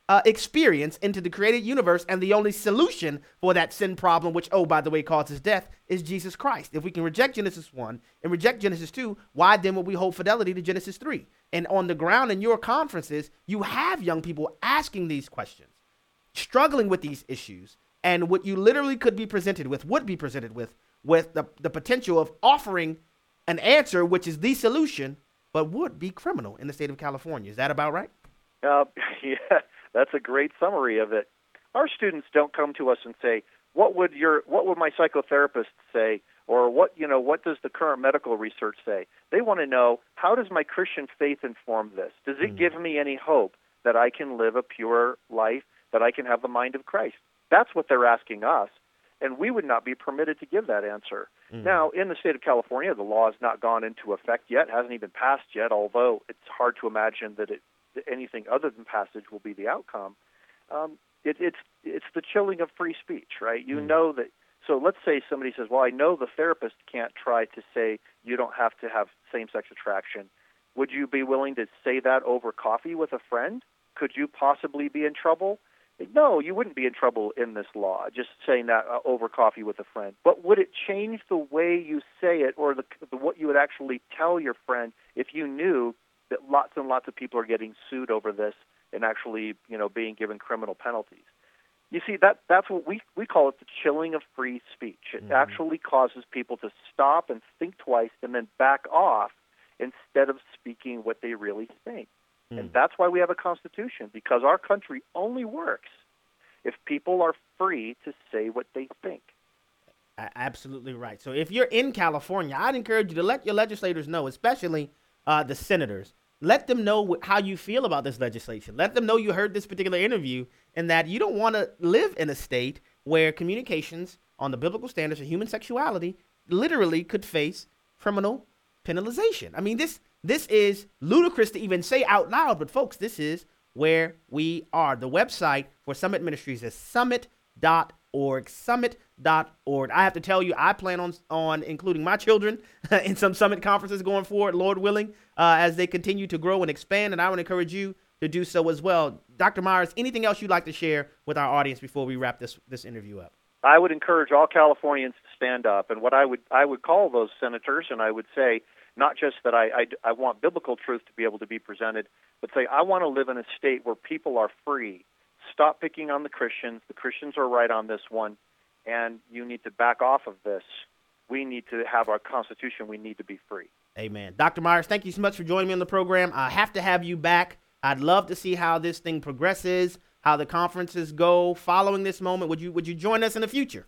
uh, experience into the created universe, and the only solution for that sin problem, which, oh, by the way, causes death, is Jesus Christ. If we can reject Genesis one and reject Genesis two, why then would we hold fidelity to Genesis three? And on the ground in your conferences, you have young people asking these questions, struggling with these issues, and what you literally could be presented with, would be presented with, with the, the potential of offering an answer which is the solution, but would be criminal in the state of California. Is that about right? Uh, yeah, that's a great summary of it. Our students don't come to us and say, "What would your, what would my psychotherapist say?" Or what, you know, what does the current medical research say? They want to know, how does my Christian faith inform this? Does it mm. give me any hope that I can live a pure life, that I can have the mind of Christ? That's what they're asking us, and we would not be permitted to give that answer. Mm. Now, in the state of California, the law has not gone into effect yet, hasn't even passed yet, although it's hard to imagine that, it, that anything other than passage will be the outcome. Um, it, it's it's the chilling of free speech, right? You mm. know that. So let's say somebody says, well, I know the therapist can't try to say you don't have to have same-sex attraction. Would you be willing to say that over coffee with a friend? Could you possibly be in trouble? No, you wouldn't be in trouble in this law, just saying that uh, over coffee with a friend. But would it change the way you say it, or the, the what you would actually tell your friend if you knew that lots and lots of people are getting sued over this and actually, you know, being given criminal penalties? You see, that that's what we, we call it the chilling of free speech. It mm-hmm. actually causes people to stop and think twice and then back off instead of speaking what they really think. Mm. And that's why we have a constitution, because our country only works if people are free to say what they think. Absolutely right. So if you're in California, I'd encourage you to let your legislators know, especially uh, the senators. Let them know how you feel about this legislation. Let them know you heard this particular interview and that you don't want to live in a state where communications on the biblical standards of human sexuality literally could face criminal penalization. I mean, this this is ludicrous to even say out loud, but folks, this is where we are. The website for Summit Ministries is summit dot org, summit dot org. I have to tell you, I plan on on including my children in some Summit conferences going forward, Lord willing, uh, as they continue to grow and expand, and I would encourage you to do so as well. Doctor Myers, anything else you'd like to share with our audience before we wrap this this interview up? I would encourage all Californians to stand up, and what I would I would call those senators, and I would say, not just that I, I, I want biblical truth to be able to be presented, but say I want to live in a state where people are free. Stop picking on the Christians. The Christians are right on this one, and you need to back off of this. We need to have our Constitution. We need to be free. Amen. Doctor Myers, thank you so much for joining me on the program. I have to have you back. I'd love to see how this thing progresses, how the conferences go following this moment. Would you would you join us in the future?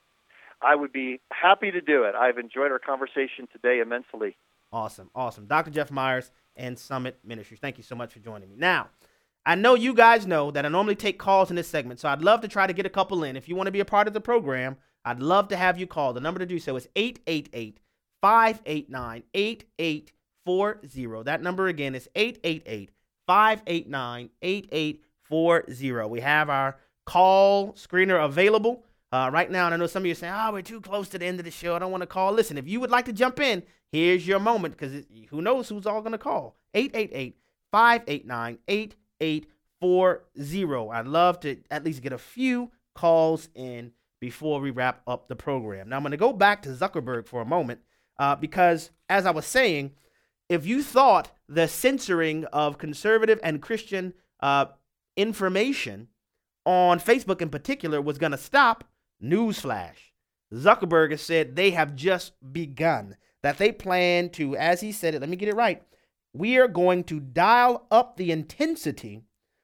I would be happy to do it. I've enjoyed our conversation today immensely. Awesome, awesome. Doctor Jeff Myers and Summit Ministries, thank you so much for joining me. Now, I know you guys know that I normally take calls in this segment, so I'd love to try to get a couple in. If you want to be a part of the program, I'd love to have you call. The number to do so is eight eight eight, five eight nine, eight eight four zero. That number again is eight eight eight, five eight nine, eight eight four zero. We have our call screener available uh, right now, and I know some of you are saying, oh, we're too close to the end of the show. I don't want to call. Listen, if you would like to jump in, here's your moment, because who knows who's all going to call. eight eight eight, five eight nine, eight eight four zero. I'd love to at least get a few calls in before we wrap up the program. Now, I'm going to go back to Zuckerberg for a moment uh, because, as I was saying, if you thought the censoring of conservative and Christian uh, information on Facebook in particular was going to stop, newsflash. Zuckerberg has said they have just begun, that they plan to, as he said it, let me get it right, we are going to dial up the intensity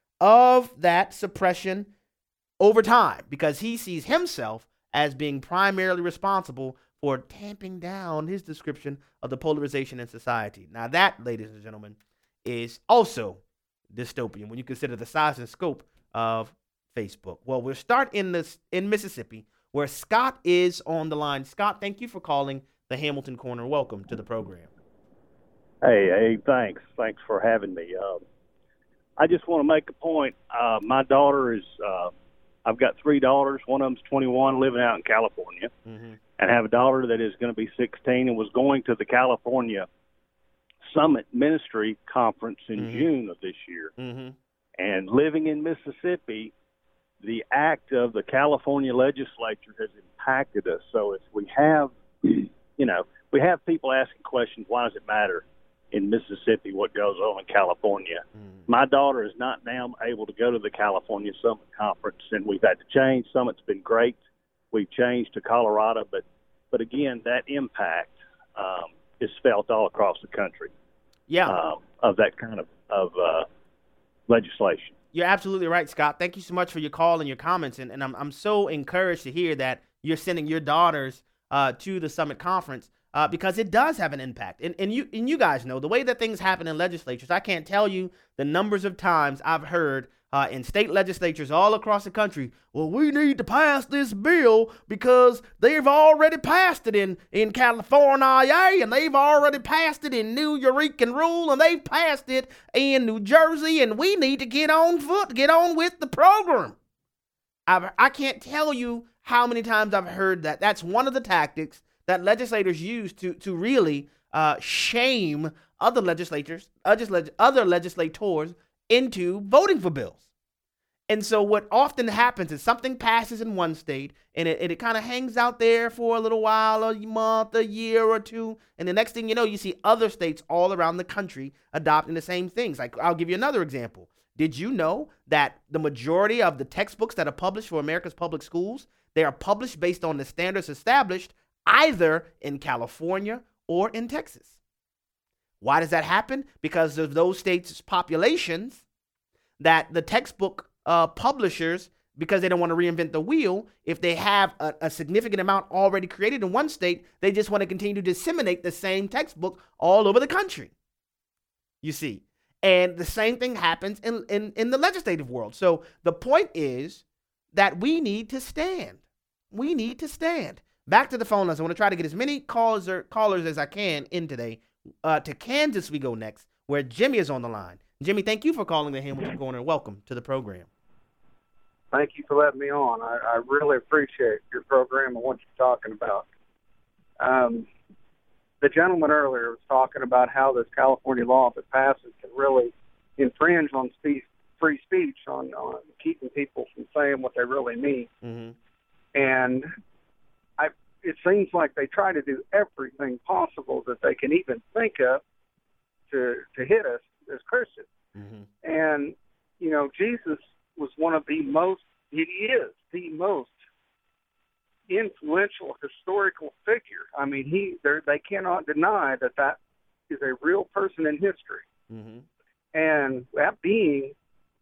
of that suppression over time, because he sees himself as being primarily responsible for tamping down his description of the polarization in society. Now that, ladies and gentlemen, is also dystopian when you consider the size and scope of Facebook. Well, we'll start in this in Mississippi, where Scott is on the line. Scott, thank you for calling the Hamilton Corner. Welcome to the program. Hey, hey, thanks. Thanks for having me. Uh, I just want to make a point. Uh, my daughter is, uh, I've got three daughters. One of them's twenty-one, living out in California, mm-hmm. and I have a daughter that is going to be sixteen and was going to the California Summit Ministry Conference in mm-hmm. June of this year. Mm-hmm. And living in Mississippi, the act of the California legislature has impacted us. So if we have, you know, we have people asking questions, why does it matter in Mississippi what goes on in California? Mm. My daughter is not now able to go to the California Summit Conference, and we've had to change. Summit's been great. We've changed to Colorado, but, but again, that impact um, is felt all across the country. Yeah. Um, of that kind of, of uh, legislation. You're absolutely right, Scott. Thank you so much for your call and your comments. And, and I'm, I'm so encouraged to hear that you're sending your daughters uh, to the Summit Conference uh, because it does have an impact. And, and, you, and you guys know the way that things happen in legislatures. I can't tell you the numbers of times I've heard Uh, in state legislatures all across the country, well, we need to pass this bill because they've already passed it in, in California, and they've already passed it in New Eureka Rule, and they've passed it in New Jersey, and we need to get on foot, get on with the program. I've, I can't tell you how many times I've heard that. That's one of the tactics that legislators use to, to really uh, shame other legislators, other legislators into voting for bills. And so what often happens is something passes in one state and it, and it kind of hangs out there for a little while, a month, a year or two. And the next thing you know, you see other states all around the country adopting the same things. Like, I'll give you another example. Did you know that the majority of the textbooks that are published for America's public schools, they are published based on the standards established either in California or in Texas? Why does that happen? Because of those states' populations, that the textbook uh, publishers, because they don't want to reinvent the wheel, if they have a, a significant amount already created in one state, they just want to continue to disseminate the same textbook all over the country. You see, and the same thing happens in, in, in the legislative world. So the point is that we need to stand. We need to stand. Back to the phone lines. I want to try to get as many callers or callers as I can in today. Uh, to Kansas we go next, where Jimmy is on the line. Jimmy, thank you for calling the Hamilton Corner, and welcome to the program. Thank you for letting me on. I, I really appreciate your program and what you're talking about. Um, the gentleman earlier was talking about how this California law, if it passes, can really infringe on speech, free speech, on, on keeping people from saying what they really mean. Mm-hmm. And I, it seems like they try to do everything possible that they can even think of to to hit us as Christians. Mm-hmm. And, you know, Jesus was one of the most, he is the most influential historical figure. I mean, he they cannot deny that that is a real person in history. Mm-hmm. And that being,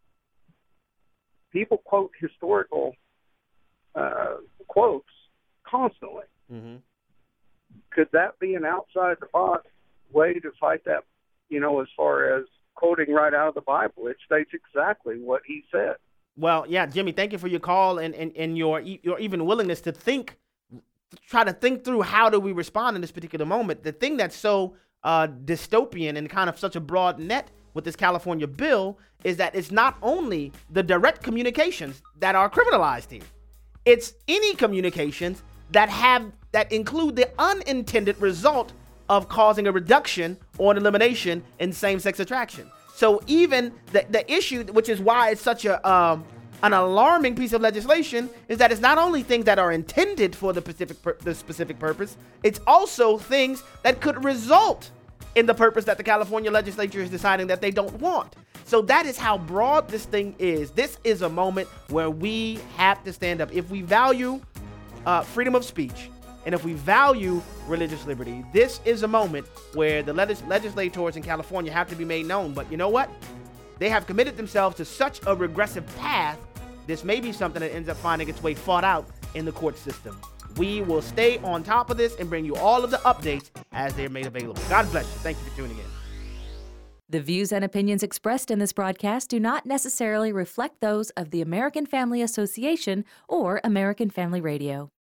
people quote historical uh, quotes constantly. Mm-hmm. Could that be an outside-the-box way to fight that, you know, as far as quoting right out of the Bible? It states exactly what he said. Well, yeah, Jimmy, thank you for your call and, and, and your your even willingness to think, try to think through how do we respond in this particular moment. The thing that's so uh, dystopian and kind of such a broad net with this California bill is that it's not only the direct communications that are criminalized here. It's any communications that have that include the unintended result of causing a reduction or an elimination in same-sex attraction. So even the, the issue, which is why it's such a um, an alarming piece of legislation, is that it's not only things that are intended for the specific pur- the specific purpose, it's also things that could result in the purpose that the California legislature is deciding that they don't want. So that is how broad this thing is. This is a moment where we have to stand up. If we value uh, freedom of speech, and if we value religious liberty, this is a moment where the legis- legislators in California have to be made known. But you know what? They have committed themselves to such a regressive path. This may be something that ends up finding its way fought out in the court system. We will stay on top of this and bring you all of the updates as they're made available. God bless you. Thank you for tuning in. The views and opinions expressed in this broadcast do not necessarily reflect those of the American Family Association or American Family Radio.